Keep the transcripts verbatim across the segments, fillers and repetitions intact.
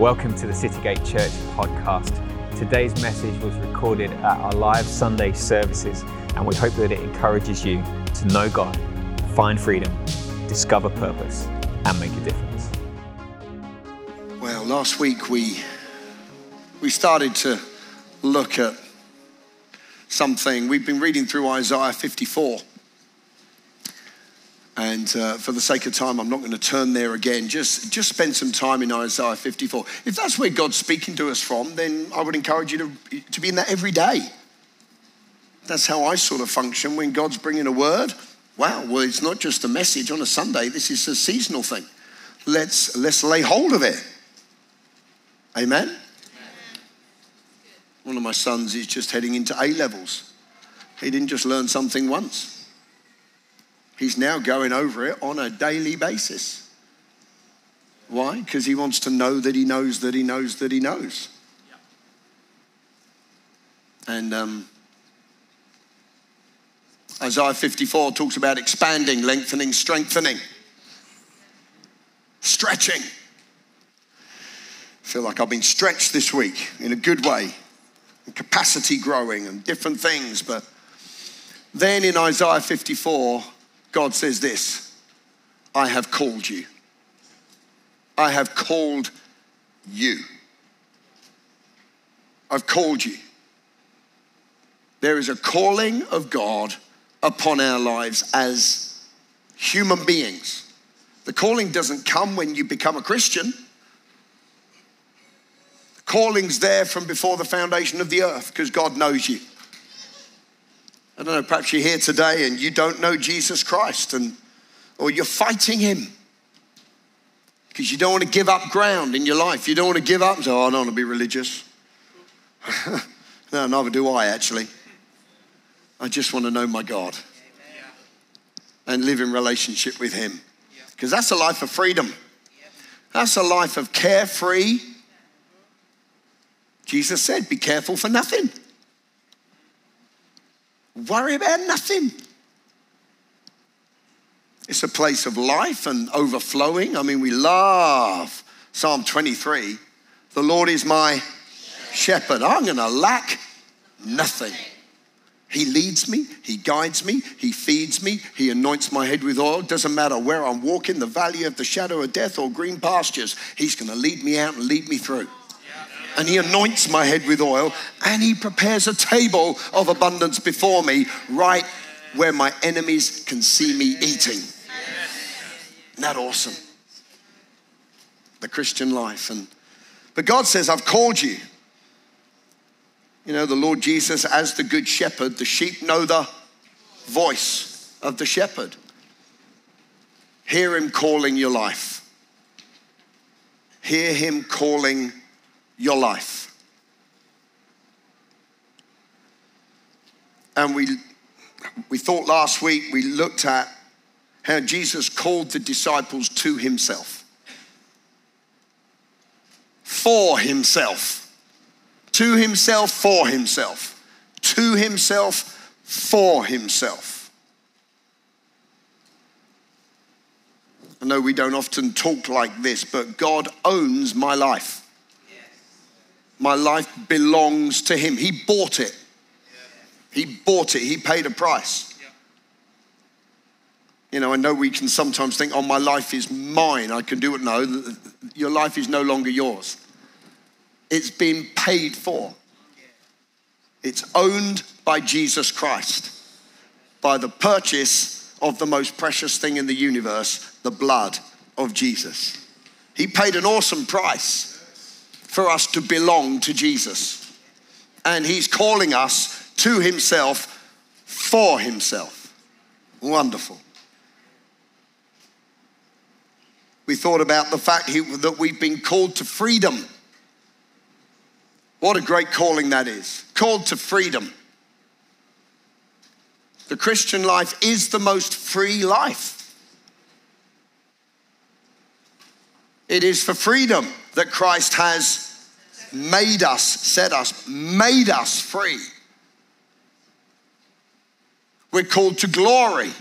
Welcome to the Citygate Church podcast. Today's message was recorded at our live Sunday services, and we hope that it encourages you to know God, find freedom, discover purpose, and make a difference. Well, last week we we started to look at something. We've been reading through Isaiah fifty-four. And uh, for the sake of time, I'm not going to turn there again. Just, just spend some time in Isaiah fifty-four. If that's where God's speaking to us from, then I would encourage you to, to be in that every day. That's how I sort of function when God's bringing a word. Wow, well, it's not just a message on a Sunday. This is a seasonal thing. Let's, let's lay hold of it. Amen? Amen? One of my sons is just heading into A-levels. He didn't just learn something once. He's now going over it on a daily basis. Why? Because he wants to know that he knows that he knows that he knows. And um, Isaiah fifty-four talks about expanding, lengthening, strengthening, stretching. I feel like I've been stretched this week in a good way. Capacity growing and different things. But then in Isaiah fifty-four, God says this: I have called you. I have called you. I've called you. There is a calling of God upon our lives as human beings. The calling doesn't come when you become a Christian. The calling's there from before the foundation of the earth because God knows you. I don't know, perhaps you're here today and you don't know Jesus Christ, and or you're fighting him because you don't want to give up ground in your life. You don't want to give up and say, oh, I don't want to be religious. No, neither do I actually. I just want to know my God and live in relationship with him, because that's a life of freedom. That's a life of carefree. Jesus said, be careful for nothing. Worry about nothing. It's a place of life and overflowing. I mean, we love Psalm twenty-three. The Lord is my shepherd. I'm going to lack nothing. He leads me. He guides me. He feeds me. He anoints my head with oil. Doesn't matter where I'm walking, the valley of the shadow of death or green pastures. He's going to lead me out and lead me through. And he anoints my head with oil, and he prepares a table of abundance before me, right where my enemies can see me eating. Isn't that awesome? The Christian life. And but God says, I've called you. You know, the Lord Jesus, as the good shepherd, the sheep know the voice of the shepherd. Hear him calling your life. Hear him calling your life. And we we thought last week, we looked at how Jesus called the disciples to himself. For himself. To himself, for himself. To himself, for himself. I know we don't often talk like this, but God owns my life. My life belongs to him. He bought it. He bought it. He paid a price. You know, I know we can sometimes think, oh, my life is mine. I can do it. No, your life is no longer yours. It's been paid for. It's owned by Jesus Christ, by the purchase of the most precious thing in the universe, the blood of Jesus. He paid an awesome price for us to belong to Jesus. And he's calling us to himself, for himself. Wonderful. We thought about the fact he, that we've been called to freedom. What a great calling that is. Called to freedom. The Christian life is the most free life. It is for freedom that Christ has made us, set us, made us free. We're called to glory.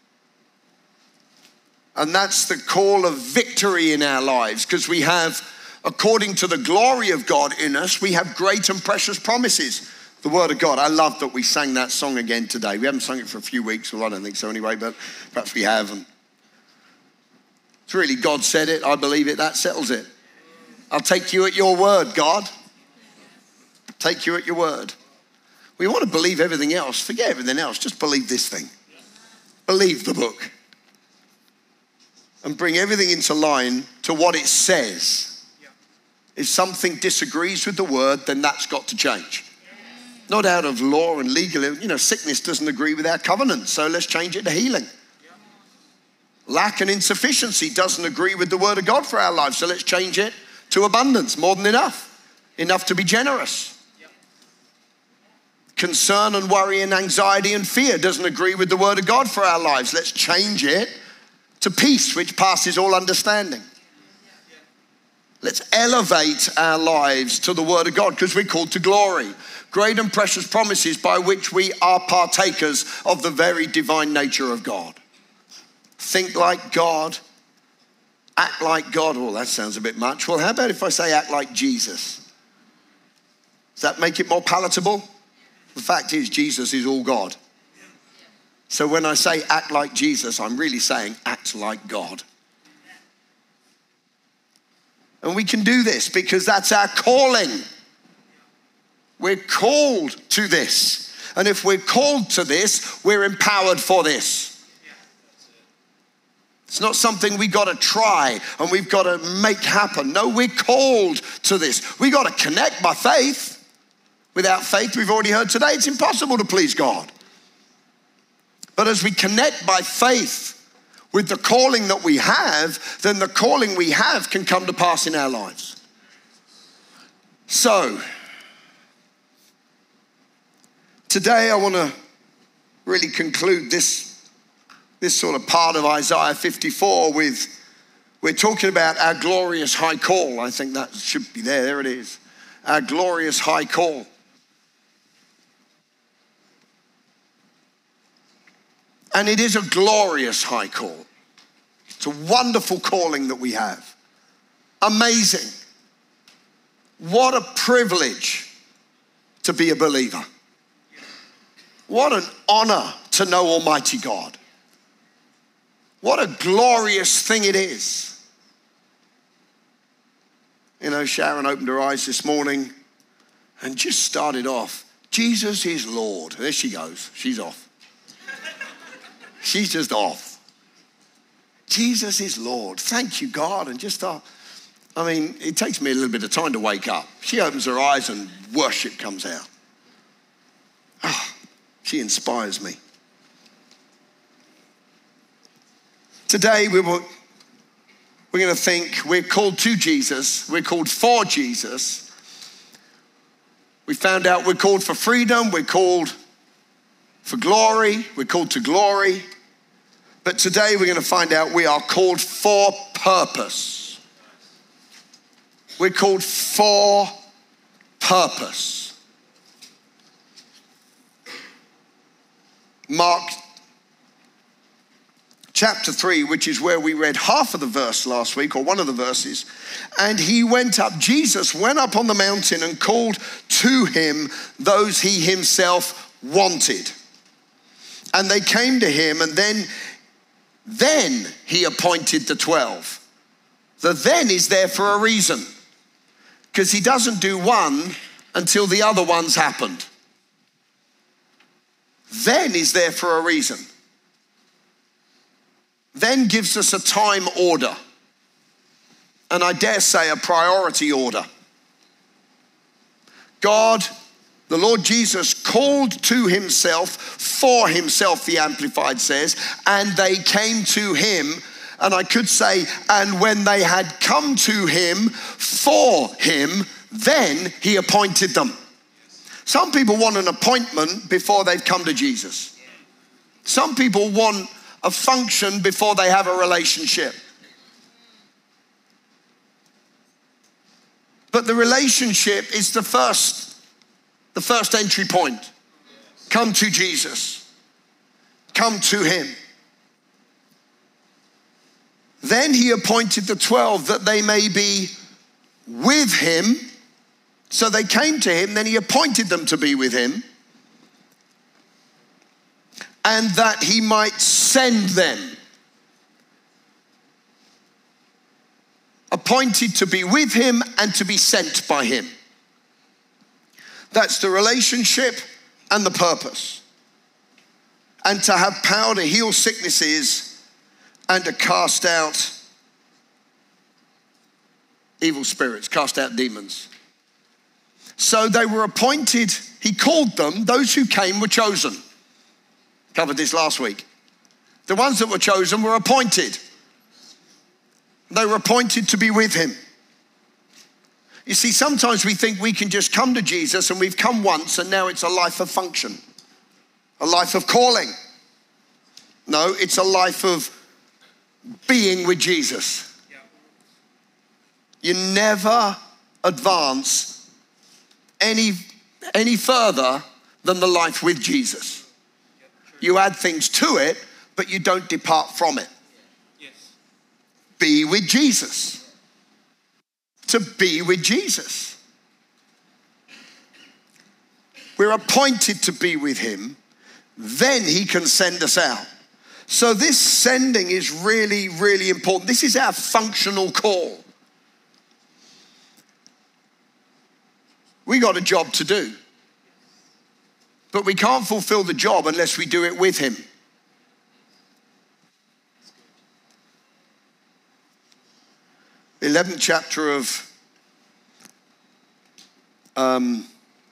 And that's the call of victory in our lives, because we have according to the glory of God in us, we have great and precious promises. The word of God. I love that we sang that song again today. We haven't sung it for a few weeks, well, I don't think so anyway, but perhaps we have. And it's really God said it, I believe it, that settles it. I'll take you at your word, God. Take you at your word. We want to believe everything else. Forget everything else. Just believe this thing. Believe the book. And bring everything into line to what it says. If something disagrees with the word, then that's got to change. Not out of law and legal. You know, sickness doesn't agree with our covenant, so let's change it to healing. Lack and insufficiency doesn't agree with the word of God for our lives, so let's change it to abundance, more than enough. Enough to be generous. Concern and worry and anxiety and fear doesn't agree with the word of God for our lives. Let's change it to peace, which passes all understanding. Let's elevate our lives to the word of God because we're called to glory. Great and precious promises by which we are partakers of the very divine nature of God. Think like God, act like God. Oh, that sounds a bit much. Well, how about if I say act like Jesus? Does that make it more palatable? The fact is, Jesus is all God. So when I say act like Jesus, I'm really saying act like God. And we can do this because that's our calling. We're called to this. And if we're called to this, we're empowered for this. It's not something we got to try and we've got to make happen. No, we're called to this. We got to connect by faith. Without faith, we've already heard today, it's impossible to please God. But as we connect by faith with the calling that we have, then the calling we have can come to pass in our lives. So, today I want to really conclude this, this sort of part of Isaiah fifty-four with, we're talking about our glorious high call. I think that should be there, there it is. Our glorious high call. And it is a glorious high call. It's a wonderful calling that we have. Amazing. What a privilege to be a believer. What an honor to know Almighty God. What a glorious thing it is. You know, Sharon opened her eyes this morning and just started off, Jesus is Lord. There she goes. She's off. She's just off. Jesus is Lord. Thank you, God. And just thought, I mean, it takes me a little bit of time to wake up. She opens her eyes and worship comes out. Oh, she inspires me. Today we will, we're going to think we're called to Jesus. We're called for Jesus. We found out we're called for freedom. We're called for glory. We're called to glory. But today we're going to find out we are called for purpose. We're called for purpose. Mark chapter three, which is where we read half of the verse last week, or one of the verses. And he went up, Jesus went up on the mountain and called to him those he himself wanted. And they came to him, and then, then he appointed the twelve. The then is there for a reason, because he doesn't do one until the other ones happened. Then is there for a reason. Then gives us a time order, and I dare say a priority order. God, the Lord Jesus, called to himself, for himself, the Amplified says, and they came to him. And I could say, and when they had come to him for him, then he appointed them. Some people want an appointment before they've come to Jesus. Some people want a function before they have a relationship. But the relationship is the first The first entry point. Come to Jesus. Come to him. Then he appointed the twelve that they may be with him. So they came to him, then he appointed them to be with him, and that he might send them. Appointed to be with him and to be sent by him. That's the relationship and the purpose. And to have power to heal sicknesses and to cast out evil spirits, cast out demons. So they were appointed, he called them, those who came were chosen. Covered this last week. The ones that were chosen were appointed. They were appointed to be with him. You see, sometimes we think we can just come to Jesus and we've come once and now it's a life of function, a life of calling. No, it's a life of being with Jesus. You never advance any, any further than the life with Jesus. You add things to it, but you don't depart from it. Be with Jesus. To be with Jesus. We're appointed to be with him, then he can send us out. So this sending is really, really important. This is our functional call. We got a job to do, but we can't fulfill the job unless we do it with him. eleventh chapter of um,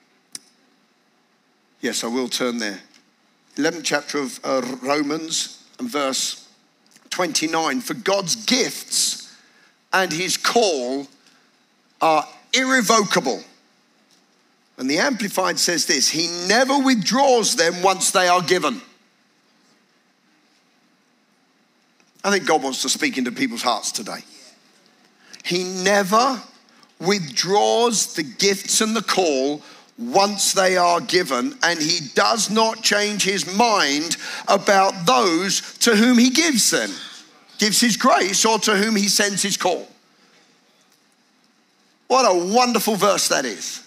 yes, I will turn there. eleventh chapter of uh, Romans and verse twenty-nine. For God's gifts and his call are irrevocable. And the Amplified says this: he never withdraws them once they are given. I think God wants to speak into people's hearts today. He never withdraws the gifts and the call once they are given, and he does not change his mind about those to whom he gives them, gives his grace, or to whom he sends his call. What a wonderful verse that is.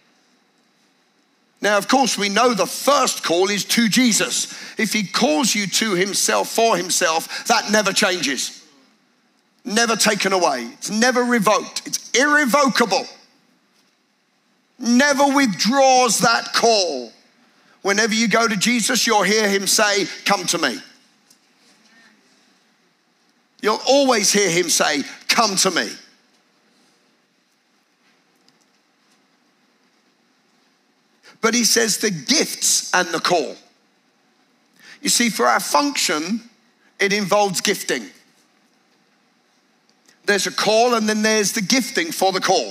Now, of course, we know the first call is to Jesus. If he calls you to himself, for himself, that never changes. Never taken away. It's never revoked. It's irrevocable. Never withdraws that call. Whenever you go to Jesus, you'll hear him say, come to me. You'll always hear him say, come to me. But he says the gifts and the call. You see, for our function, it involves gifting. There's a call and then there's the gifting for the call.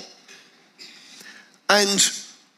And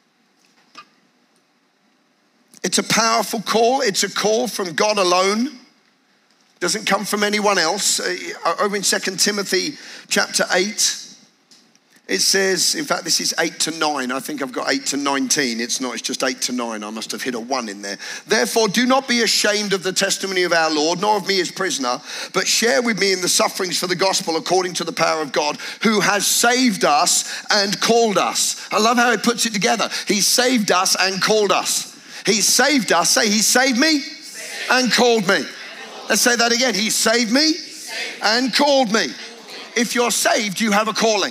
it's a powerful call. It's a call from God alone. Doesn't come from anyone else. Over in Second Timothy chapter eight, it says, in fact, this is eight to nine. I think I've got eight to nineteen. It's not, it's just eight to nine. I must have hit a one in there. Therefore, do not be ashamed of the testimony of our Lord, nor of me as prisoner, but share with me in the sufferings for the gospel according to the power of God, who has saved us and called us. I love how he puts it together. He saved us and called us. He saved us. Say, he saved me saved. and called me. Let's say that again. He saved me saved. and called me. If you're saved, you have a calling.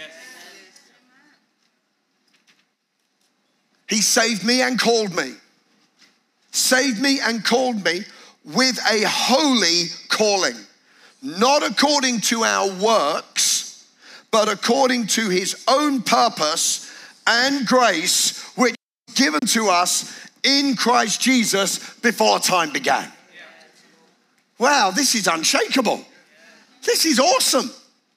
He saved me and called me. Saved me and called me with a holy calling. Not according to our works, but according to his own purpose and grace, which was given to us in Christ Jesus before time began. Wow, this is unshakable. This is awesome.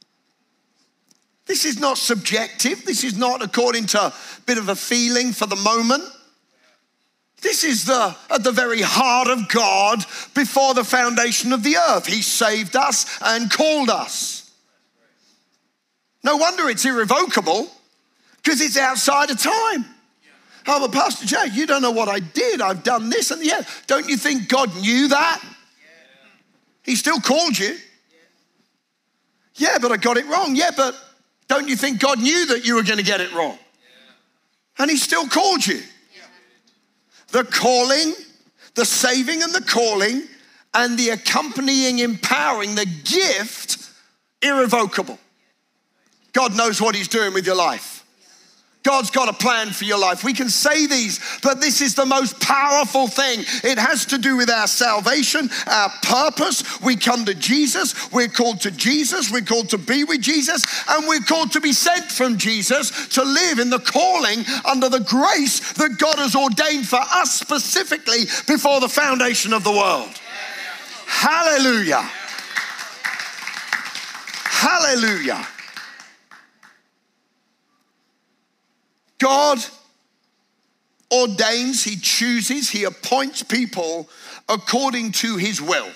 This is not subjective. This is not according to a bit of a feeling for the moment. This is the at the very heart of God before the foundation of the earth. He saved us and called us. No wonder it's irrevocable, because it's outside of time. Oh, but Pastor Jay, you don't know what I did. I've done this and yeah. Don't you think God knew that? He still called you. Yeah, but I got it wrong. Yeah, but Don't you think God knew that you were going to get it wrong? And he still called you. The calling, the saving and the calling, and the accompanying empowering, the gift, irrevocable. God knows what he's doing with your life. God's got a plan for your life. We can say these, but this is the most powerful thing. It has to do with our salvation, our purpose. We come to Jesus. We're called to Jesus. We're called to be with Jesus. And we're called to be sent from Jesus to live in the calling under the grace that God has ordained for us specifically before the foundation of the world. Hallelujah. Hallelujah. God ordains, he chooses, he appoints people according to his will,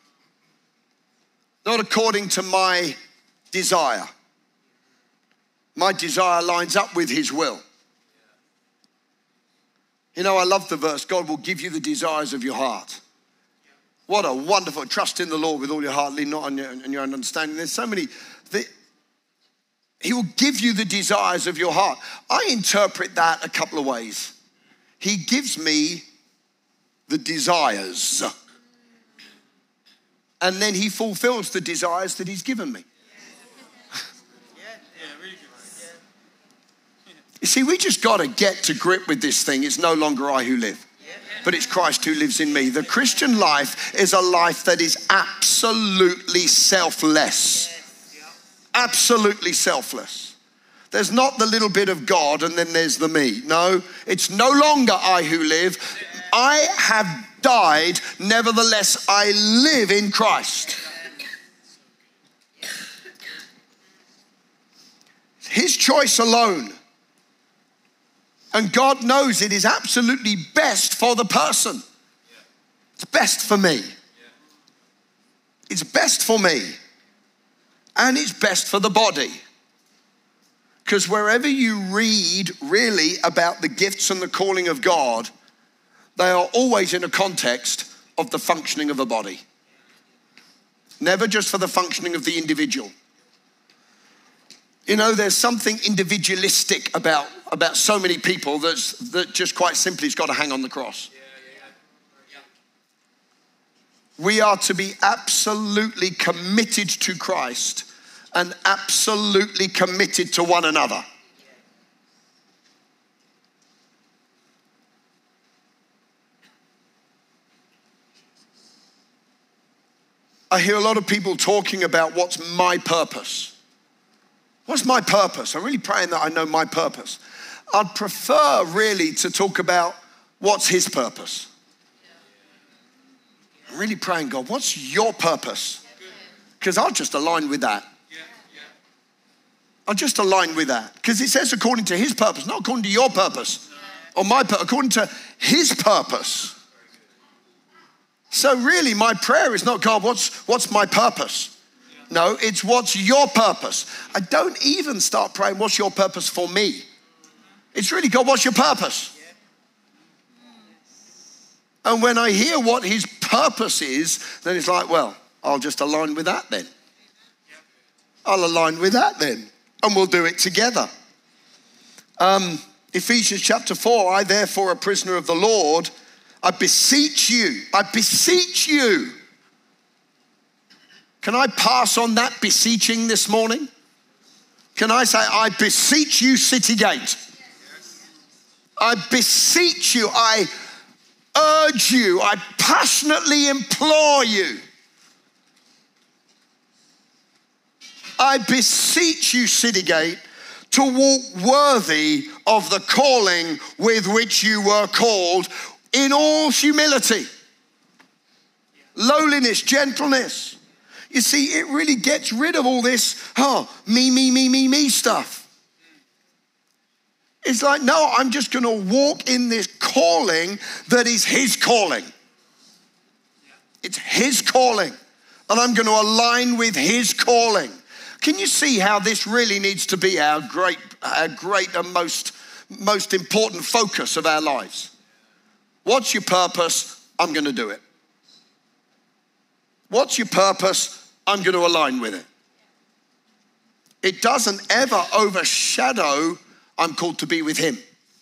not according to my desire. My desire lines up with his will. You know, I love the verse, God will give you the desires of your heart. What a wonderful, trust in the Lord with all your heart, lean not on your, on your own understanding. There's so many, the, he will give you the desires of your heart. I interpret that a couple of ways. He gives me the desires, and then he fulfills the desires that he's given me. You see, we just got to get to grip with this thing. It's no longer I who live, but it's Christ who lives in me. The Christian life is a life that is absolutely selfless. Absolutely selfless. There's not the little bit of God and then there's the me. No, it's no longer I who live. I have died, nevertheless I live in Christ. His choice alone. And God knows it is absolutely best for the person. It's best for me. It's best for me. And it's best for the body. Because wherever you read really about the gifts and the calling of God, they are always in a context of the functioning of a body. Never just for the functioning of the individual. You know, there's something individualistic about, about so many people that's, that just quite simply has got to hang on the cross. We are to be absolutely committed to Christ and absolutely committed to one another. I hear a lot of people talking about what's my purpose. What's my purpose? I'm really praying that I know my purpose. I'd prefer really to talk about what's his purpose. I'm really praying, God, what's your purpose? Because I'll just align with that. I'll just align with that. Because it says according to his purpose, not according to your purpose or my purpose, according to his purpose. So really my prayer is not, God, what's, what's my purpose? No, it's what's your purpose. I don't even start praying, what's your purpose for me? It's really, God, what's your purpose? And when I hear what his purpose is, then it's like, well, I'll just align with that then. I'll align with that then. And we'll do it together. Um, Ephesians chapter four, I therefore, a prisoner of the Lord, I beseech you, I beseech you. Can I pass on that beseeching this morning? Can I say, I beseech you, Citygate. I beseech you, I urge you, I passionately implore you. I beseech you, Citygate, to walk worthy of the calling with which you were called in all humility, lowliness, gentleness. You see, it really gets rid of all this, oh, me, me, me, me, me stuff. It's like, no, I'm just going to walk in this calling that is his calling. It's his calling. And I'm going to align with his calling. Can you see how this really needs to be our great, our great and most, most important focus of our lives? What's your purpose? I'm going to do it. What's your purpose? I'm going to align with it. it doesn't ever overshadow I'm called to be with him.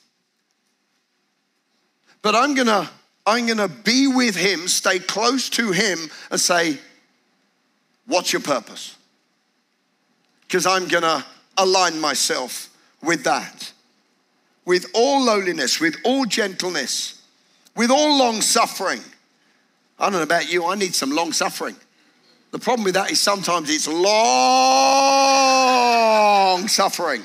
But I'm gonna, I'm gonna be with him, stay close to him and say, what's your purpose? Because I'm gonna align myself with that. With all lowliness, with all gentleness, with all long suffering. I don't know about you, I need some long suffering. The problem with that is sometimes it's long suffering.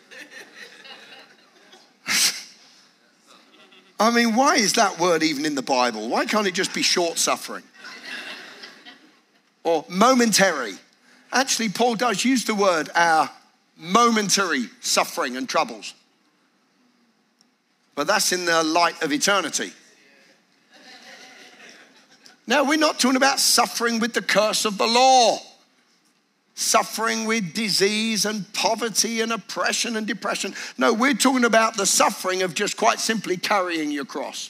I mean, why is that word even in the Bible? Why can't it just be short suffering? Or momentary. Actually, Paul does use the word our momentary suffering and troubles. But that's in the light of eternity. Now, we're not talking about suffering with the curse of the law. Suffering with disease and poverty and oppression and depression. No, we're talking about the suffering of just quite simply carrying your cross.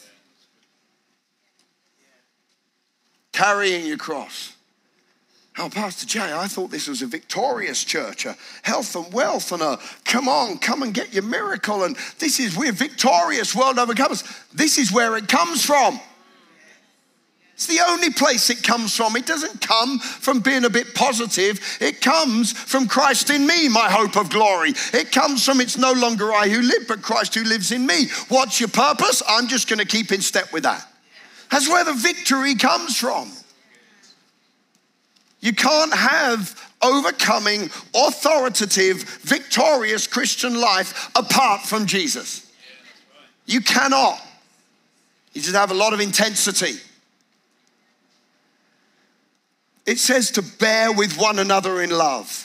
Carrying your cross. Oh, Pastor Jay, I thought this was a victorious church, a health and wealth and a come on, come and get your miracle. And this is, we're victorious, world overcomers. This is where it comes from. It's the only place it comes from. It doesn't come from being a bit positive. It comes from Christ in me, my hope of glory. It comes from it's no longer I who live, but Christ who lives in me. What's your purpose? I'm just going to keep in step with that. That's where the victory comes from. You can't have overcoming, authoritative, victorious Christian life apart from Jesus. You cannot. You just have a lot of intensity. It says to bear with one another in love.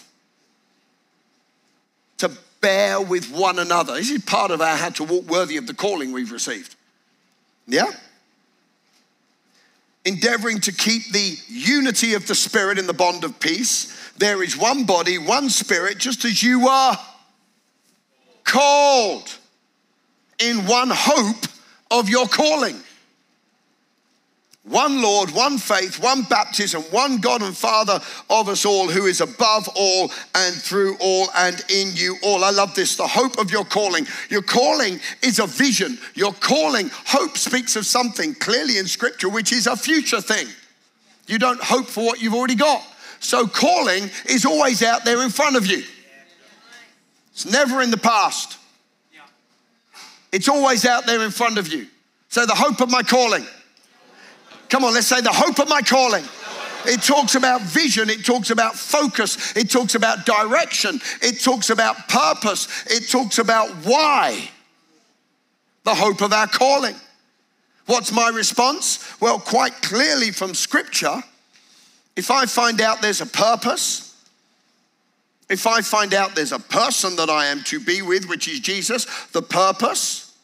To bear with one another. This is part of our how to walk worthy of the calling we've received. Yeah? Endeavoring to keep the unity of the Spirit in the bond of peace. There is one body, one Spirit, just as you are called in one hope of your calling. One Lord, one faith, one baptism, one God and Father of us all, who is above all and through all and in you all. I love this, the hope of your calling. Your calling is a vision. Your calling, hope speaks of something clearly in Scripture, which is a future thing. You don't hope for what you've already got. So calling is always out there in front of you. It's never in the past. It's always out there in front of you. So the hope of my calling. Come on, let's say the hope of my calling. It talks about vision. It talks about focus. It talks about direction. It talks about purpose. It talks about why. The hope of our calling. What's my response? Well, quite clearly from Scripture, if I find out there's a purpose, if I find out there's a person that I am to be with, which is Jesus, the purpose,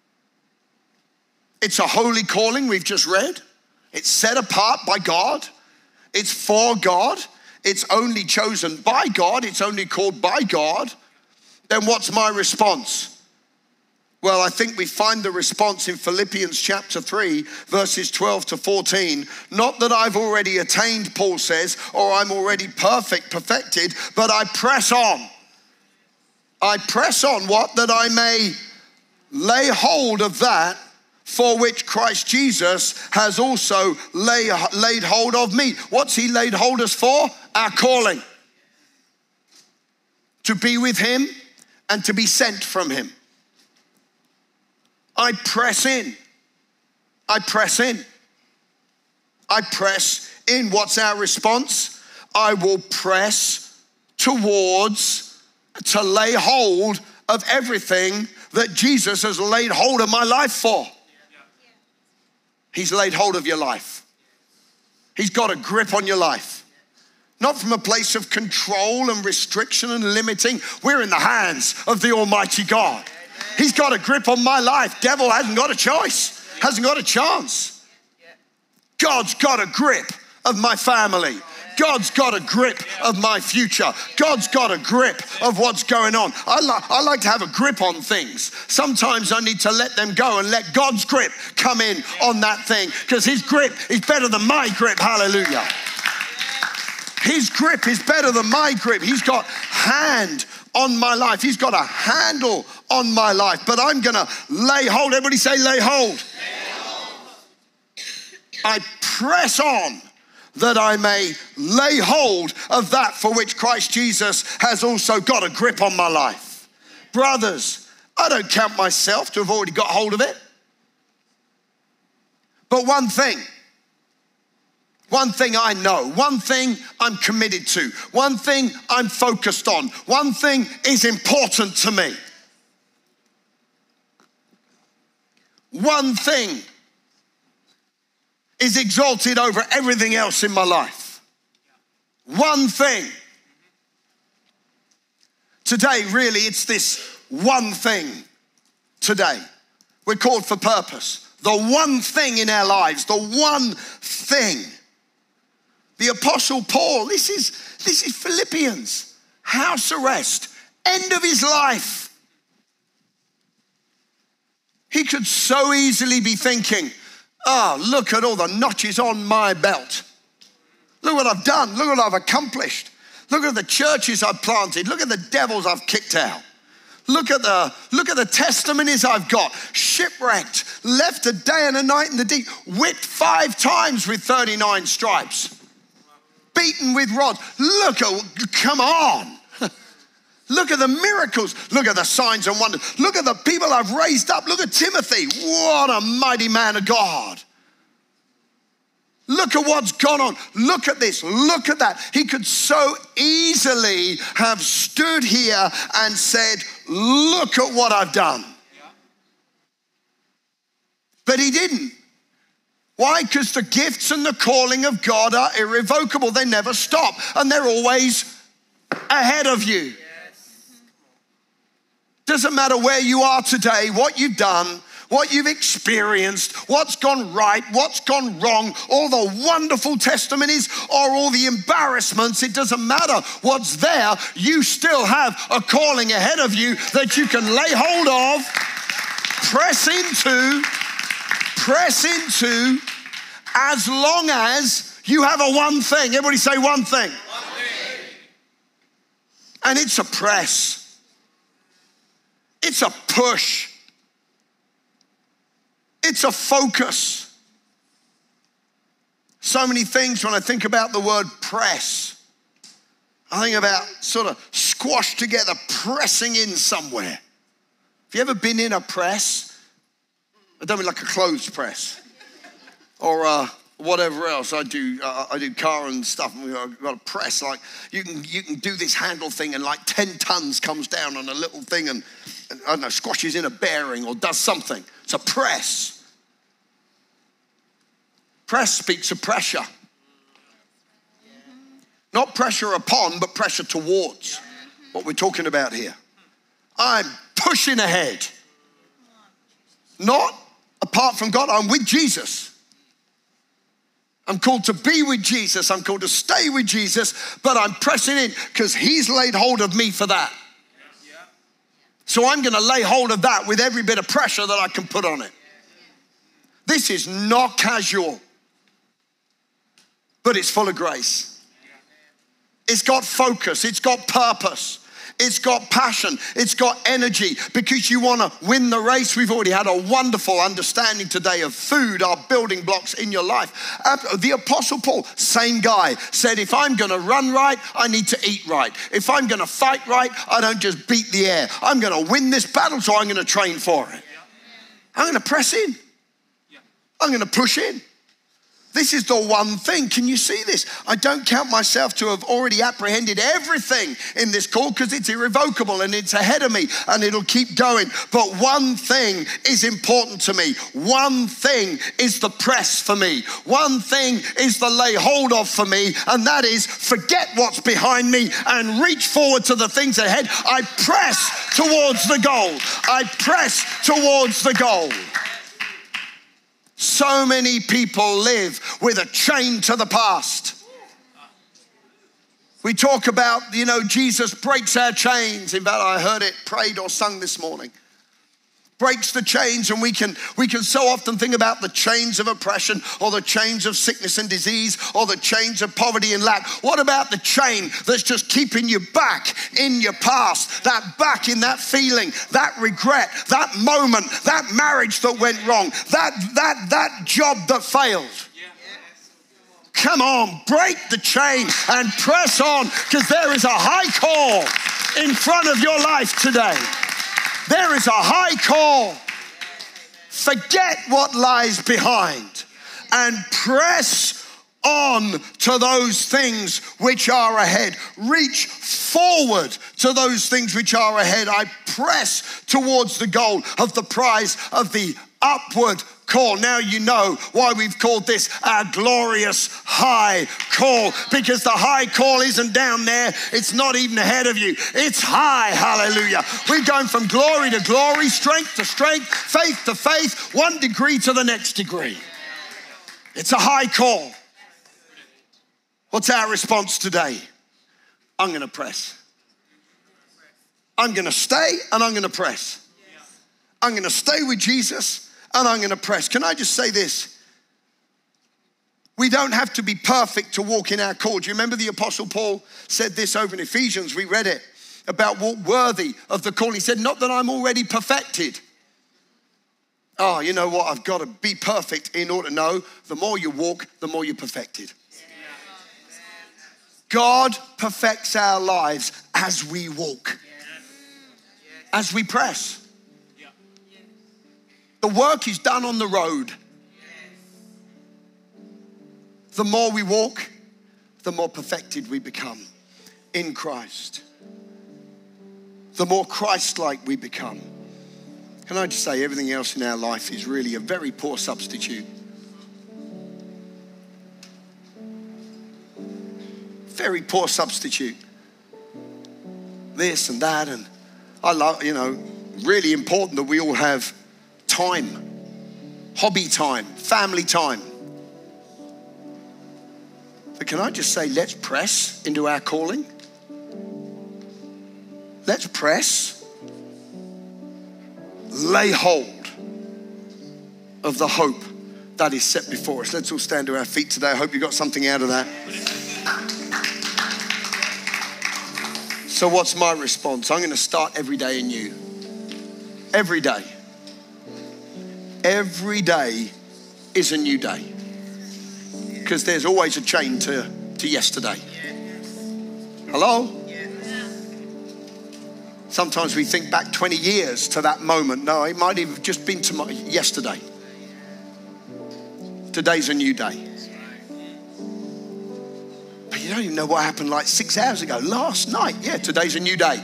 it's a holy calling we've just read. It's set apart by God. It's for God. It's only chosen by God. It's only called by God. Then what's my response? Well, I think we find the response in Philippians chapter three, verses twelve to fourteen. Not that I've already attained, Paul says, or I'm already perfect, perfected, but I press on. I press on what? That I may lay hold of that for which Christ Jesus has also lay, laid hold of me. What's he laid hold us for? Our calling. To be with him and to be sent from him. I press in. I press in. I press in. What's our response? I will press towards, to lay hold of everything that Jesus has laid hold of my life for. He's laid hold of your life. He's got a grip on your life. Not from a place of control and restriction and limiting. We're in the hands of the Almighty God. He's got a grip on my life. Devil hasn't got a choice, hasn't got a chance. God's got a grip of my family. God's got a grip of my future. God's got a grip of what's going on. I, li- I like to have a grip on things. Sometimes I need to let them go and let God's grip come in on that thing, because his grip is better than my grip. Hallelujah. His grip is better than my grip. He's got hand on my life. He's got a handle on my life. But I'm going to lay hold. Everybody say lay hold. Lay hold. I press on that I may lay hold of that for which Christ Jesus has also got a grip on my life. Brothers, I don't count myself to have already got hold of it. But one thing, one thing I know, one thing I'm committed to, one thing I'm focused on, one thing is important to me. One thing is exalted over everything else in my life. One thing. Today, really, it's this one thing today. We're called for purpose. The one thing in our lives, the one thing. The Apostle Paul, this is, this is Philippians, house arrest, end of his life. He could so easily be thinking, oh, look at all the notches on my belt. Look what I've done. Look what I've accomplished. Look at the churches I've planted. Look at the devils I've kicked out. Look at the, look at the testimonies I've got. Shipwrecked, left a day and a night in the deep, whipped five times with thirty-nine stripes. Beaten with rods. Look at, come on. Look at the miracles. Look at the signs and wonders. Look at the people I've raised up. Look at Timothy. What a mighty man of God. Look at what's gone on. Look at this. Look at that. He could so easily have stood here and said, look at what I've done. But he didn't. Why? Because the gifts and the calling of God are irrevocable. They never stop. And they're always ahead of you. Doesn't matter where you are today, what you've done, what you've experienced, what's gone right, what's gone wrong, all the wonderful testimonies or all the embarrassments. It doesn't matter what's there. You still have a calling ahead of you that you can lay hold of, press into, press into, as long as you have a one thing. Everybody say one thing. One thing. And it's a press. It's a push. It's a focus. So many things when I think about the word press. I think about sort of squashed together, pressing in somewhere. Have you ever been in a press? I don't mean like a clothes press. Or uh, whatever else. I do uh, I do car and stuff, and we've got a press. Like you can you can do this handle thing, and like ten tons comes down on a little thing, and, and I don't know, squashes in a bearing or does something. It's a press. Press speaks of pressure. Not pressure upon, but pressure towards. What we're talking about here. I'm pushing ahead. Not apart from God. I'm with Jesus. I'm called to be with Jesus. I'm called to stay with Jesus, but I'm pressing in because he's laid hold of me for that. So I'm going to lay hold of that with every bit of pressure that I can put on it. This is not casual, but it's full of grace. It's got focus. It's got purpose. It's got passion. It's got energy because you want to win the race. We've already had a wonderful understanding today of food, our building blocks in your life. The Apostle Paul, same guy, said, if I'm going to run right, I need to eat right. If I'm going to fight right, I don't just beat the air. I'm going to win this battle, so I'm going to train for it. I'm going to press in. I'm going to push in. This is the one thing. Can you see this? I don't count myself to have already apprehended everything in this call because it's irrevocable and it's ahead of me and it'll keep going. But one thing is important to me. One thing is the press for me. One thing is the lay hold of for me, and that is forget what's behind me and reach forward to the things ahead. I press towards the goal. I press towards the goal. So many people live with a chain to the past. We talk about, you know, Jesus breaks our chains. In fact, I heard it prayed or sung this morning. breaks the chains, and we can we can so often think about the chains of oppression or the chains of sickness and disease or the chains of poverty and lack. What about the chain that's just keeping you back in your past, that back in that feeling, that regret, that moment, that marriage that went wrong, that that that job that failed? Come on, break the chain and press on, because there is a high call in front of your life today. There is a high call. Forget what lies behind and press on to those things which are ahead. Reach forward to those things which are ahead. I press towards the goal of the prize of the upward call. Now you know why we've called this our glorious high call, because the high call isn't down there. It's not even ahead of you. It's high. Hallelujah. We're going from glory to glory, strength to strength, faith to faith, one degree to the next degree. It's a high call. What's our response today? I'm going to press. I'm going to stay and I'm going to press. I'm going to stay with Jesus and I'm going to press. Can I just say this? We don't have to be perfect to walk in our call. Do you remember the Apostle Paul said this over in Ephesians? We read it about walk worthy of the call. He said, not that I'm already perfected. Oh, you know what? I've got to be perfect in order to know. The more you walk, the more you're perfected. God perfects our lives as we walk, as we press. The work is done on the road. The more we walk, the more perfected we become in Christ. The more Christ-like we become. Can I just say, everything else in our life is really a very poor substitute. Very poor substitute. This and that, and I love, you know, really important that we all have time, hobby time, family time. But can I just say, let's press into our calling. Let's press. Lay hold of the hope that is set before us. Let's all stand to our feet today. I hope you got something out of that. So what's my response? I'm going to start every day anew. Every day. Every day is a new day. Because there's always a chain to, to yesterday. Hello? Sometimes we think back twenty years to that moment. No, it might have just been tomorrow, yesterday. Today's a new day. But you don't even know what happened like six hours ago. Last night. Yeah, today's a new day.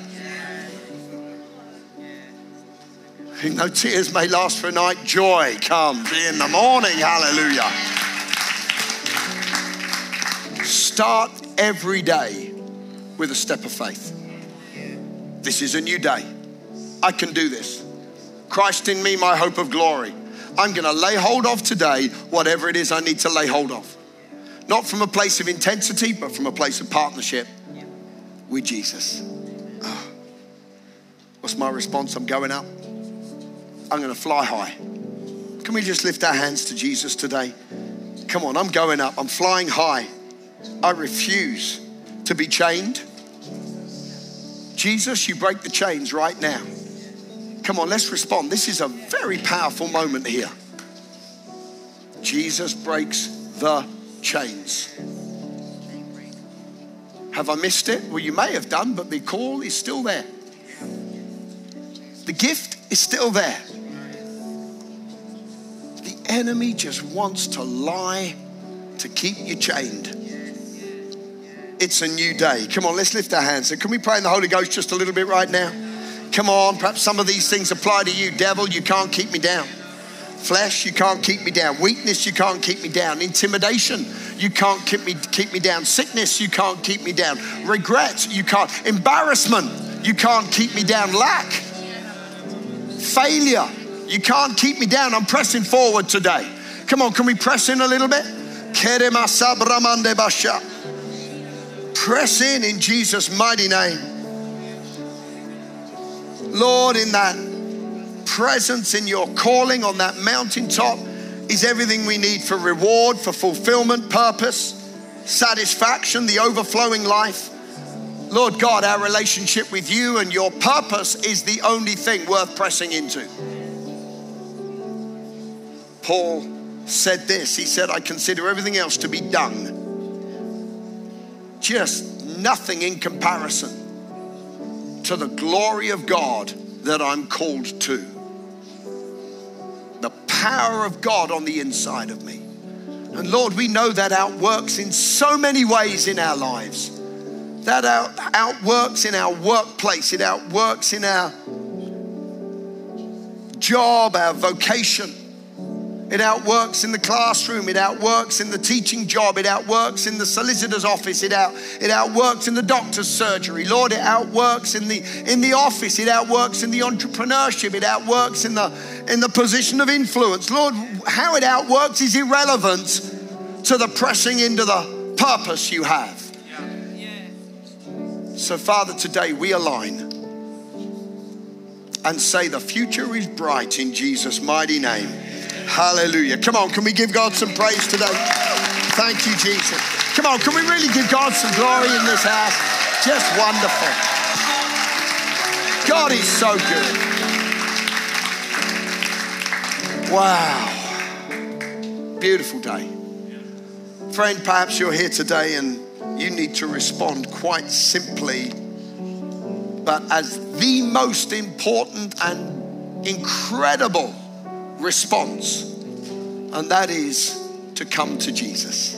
No tears may last for a night. Joy comes in the morning. Hallelujah. Start every day with a step of faith. This is a new day. I can do this. Christ in me, my hope of glory. I'm going to lay hold of today whatever it is I need to lay hold of. Not from a place of intensity, but from a place of partnership with Jesus. Oh. What's my response? I'm going up. I'm going to fly high. Can we just lift our hands to Jesus today? Come on, I'm going up. I'm flying high. I refuse to be chained. Jesus, you break the chains right now. Come on, let's respond. This is a very powerful moment here. Jesus breaks the chains. Have I missed it? Well, you may have done, but the call is still there. The gift is still there. The enemy just wants to lie to keep you chained. It's a new day. Come on, let's lift our hands. And can we pray in the Holy Ghost just a little bit right now? Come on, perhaps some of these things apply to you. Devil, you can't keep me down. Flesh, you can't keep me down. Weakness, you can't keep me down. Intimidation, you can't keep me keep me down. Sickness, you can't keep me down. Regret, you can't. Embarrassment, you can't keep me down. Lack, failure, you can't keep me down. I'm pressing forward today. Come on, can we press in a little bit? Press in in Jesus' mighty name. Lord, in that presence, in your calling on that mountaintop is everything we need for reward, for fulfillment, purpose, satisfaction, the overflowing life. Lord God, our relationship with you and your purpose is the only thing worth pressing into. Paul said this. He said, I consider everything else to be dung. Just nothing in comparison to the glory of God that I'm called to. The power of God on the inside of me. And Lord, we know that outworks in so many ways in our lives. That out, outworks in our workplace. It outworks in our job, our vocation. It outworks in the classroom. It outworks in the teaching job. It outworks in the solicitor's office. It out, it outworks in the doctor's surgery. Lord, it outworks in the in the office. It outworks in the entrepreneurship. It outworks in the in the position of influence. Lord, how it outworks is irrelevant to the pressing into the purpose you have. So, Father, today we align and say the future is bright in Jesus' mighty name. Hallelujah. Come on, can we give God some praise today? Thank you, Jesus. Come on, can we really give God some glory in this house? Just wonderful. God is so good. Wow. Beautiful day. Friend, perhaps you're here today and you need to respond quite simply, but as the most important and incredible response, and that is to come to Jesus.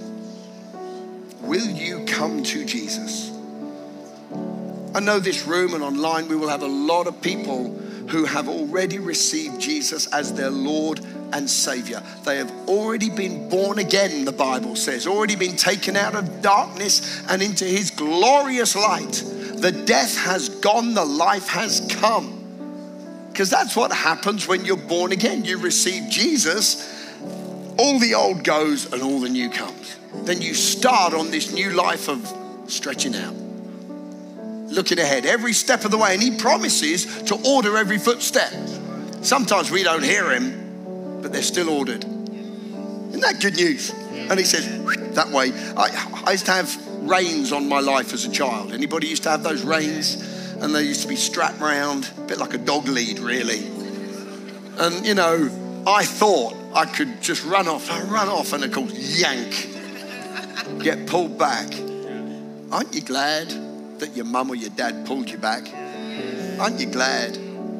Will you come to Jesus? I know this room and online we will have a lot of people who have already received Jesus as their Lord and Savior. They have already been born again, the Bible says, already been taken out of darkness and into his glorious light. The death has gone, the life has come. Because that's what happens when you're born again. You receive Jesus, all the old goes and all the new comes. Then you start on this new life of stretching out, looking ahead every step of the way. And he promises to order every footstep. Sometimes we don't hear him, but they're still ordered. Isn't that good news? And he says, that way. I, I used to have reins on my life as a child. Anybody used to have those reins? And they used to be strapped round, a bit like a dog lead, really. And, you know, I thought I could just run off. I run off and of course, yank, get pulled back. Aren't you glad that your mum or your dad pulled you back? Aren't you glad?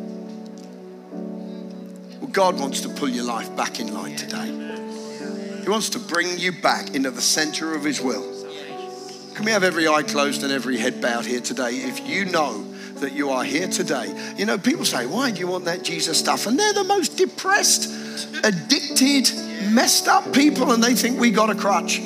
Well, God wants to pull your life back in line today. He wants to bring you back into the center of his will. Can we have every eye closed and every head bowed here today? If you know that you are here today. You know, people say, why do you want that Jesus stuff? And they're the most depressed, addicted, messed up people, and they think we got a crutch.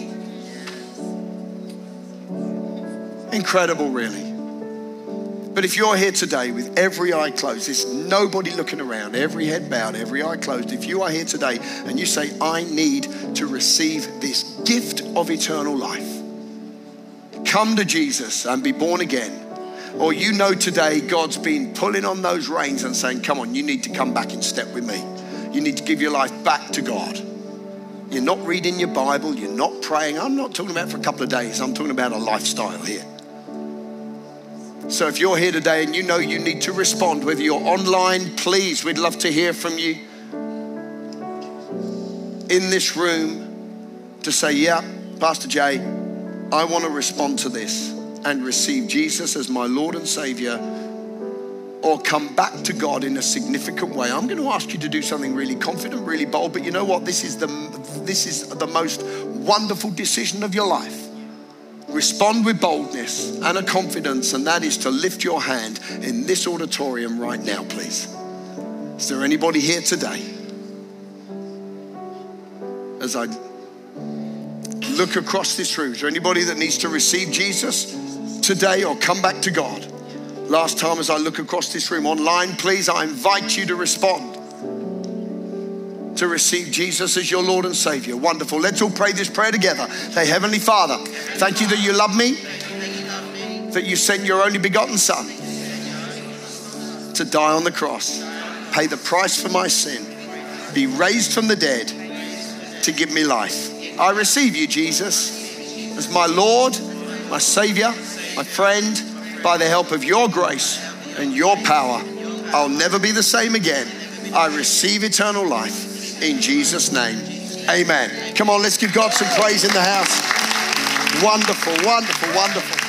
Incredible, really. But if you're here today with every eye closed, there's nobody looking around, every head bowed, every eye closed. If you are here today and you say, I need to receive this gift of eternal life, come to Jesus and be born again. Or you know today God's been pulling on those reins and saying, come on, you need to come back in step with me. You need to give your life back to God. You're not reading your Bible. You're not praying. I'm not talking about for a couple of days. I'm talking about a lifestyle here. So if you're here today and you know you need to respond, whether you're online, please, we'd love to hear from you. In this room to say, yeah, Pastor Jay, I want to respond to this and receive Jesus as my Lord and Savior, or come back to God in a significant way. I'm going to ask you to do something really confident, really bold, but you know what? This is the, this is the most wonderful decision of your life. Respond with boldness and a confidence, and that is to lift your hand in this auditorium right now, please. Is there anybody here today? As I look across this room, is there anybody that needs to receive Jesus today or come back to God? Last time as I look across this room, online, please, I invite you to respond, to receive Jesus as your Lord and Savior. Wonderful. Let's all pray this prayer together. Say, Heavenly Father, thank you that you love me, that you sent your only begotten Son to die on the cross pay the price for my sin, be raised from the dead to give me life. I receive you, Jesus, as my Lord, my Savior, my friend. By the help of your grace and your power, I'll never be the same again. I receive eternal life in Jesus' name. Amen. Come on, let's give God some praise in the house. Wonderful, wonderful, wonderful.